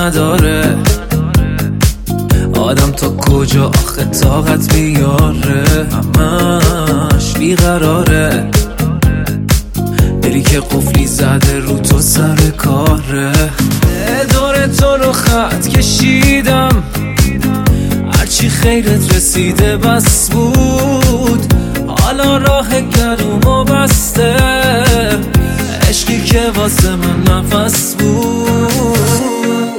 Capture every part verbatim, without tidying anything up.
نداره آدم تا کجا آخه طاقت بیاره، همش بیقراره، دلی که قفلی زده رو تو سر کاره. دور تو رو خط کشیدم هرچی خیرت رسیده بس بود، حالا راه گلومو بسته عشقی که واسه من نفس بود.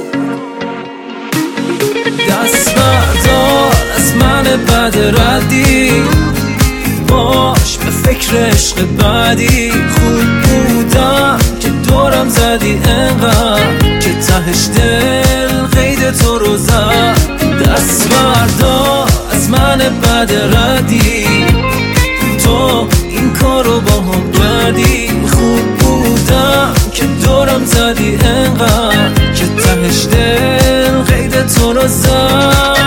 دست بردار از من بد ردی، باش به فکر عشق بعدی. خوب بودم که دورم زدی انقدر که تهش دل قید تو رو زد. دست بردار از من بد ردی، تو این کارو با هم کردی. خوب بودم که دورم زدی انقدر که تهش دل قید تو رو زد.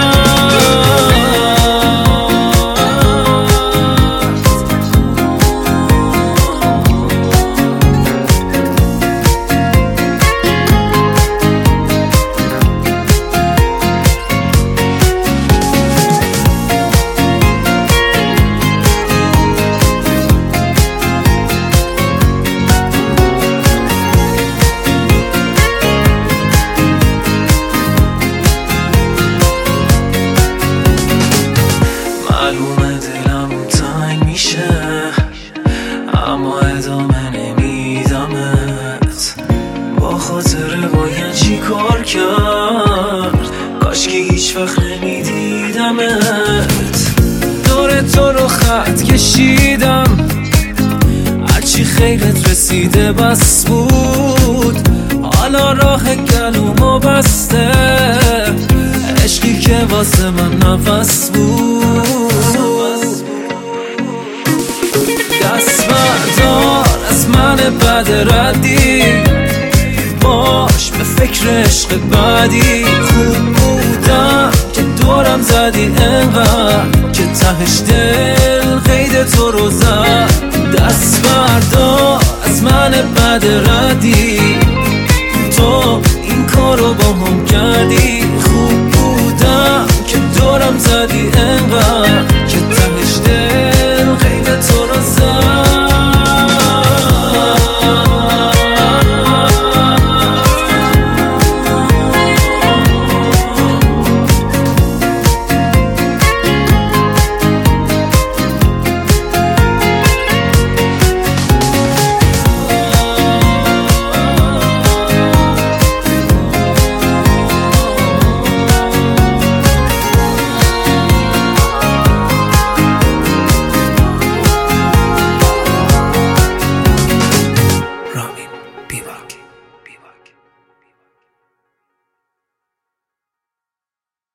معلومه دلم تنگ میشه اما ادامه نمیدمت. با خاطر باید چی کار کرد، کاش که هیچ وقت نمیدیدمت. دور تو رو خط کشیدم هرچی خیرت رسیده بس بود، حالا راه گلومو بسته عشقی که واسه من نفس بود. دست بردار از من بد ردی، باش به فکر عشق بعدی. خوب بودم که دورم زدی انقدر که تهش دل قید تو رو زد. دست بردار از من بد ردی، تو این کارو با هم کردی.